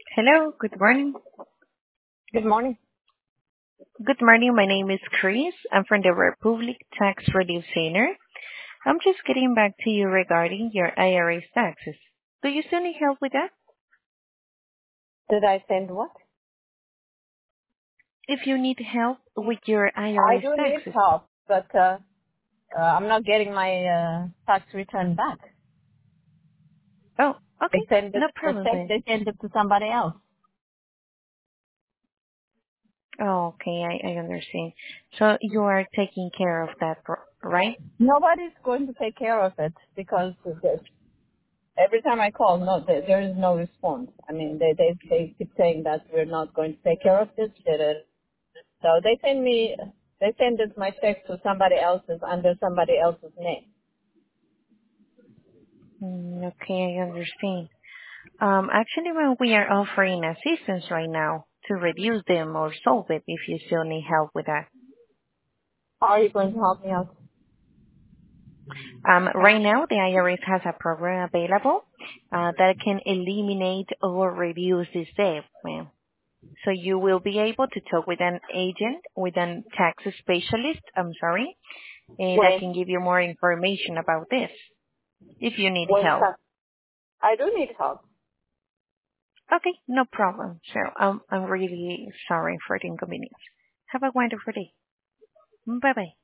Hello, good morning. Good morning. Good morning. My name is Chris. I'm from the Republic Tax Relief Center. I'm just getting back to you regarding your IRS taxes. Do you still need help with that? Did I send what? If you need help with your I IRS do need taxes. help, but I'm not getting my tax return back. Oh, They okay. send it, No the problem check, then. they send it to somebody else. Oh, okay, I understand. So you are taking care of that, right? Nobody's going to take care of it because every time I call, no, there is no response. I mean, they keep saying that we're not going to take care of this. So they send it my check to somebody else's under somebody else's name. Okay, I understand. Actually, well, we are offering assistance right now to reduce them or solve it if you still need help with that. How are you going to help me out? Right now, the IRS has a program available that can eliminate or reduce this debt, ma'am. So you will be able to talk with an agent, with a tax specialist, that When can give you more information about this if you need when help. I do need help. Okay, no problem. So I'm really sorry for the inconvenience. Have a wonderful day. Bye-bye.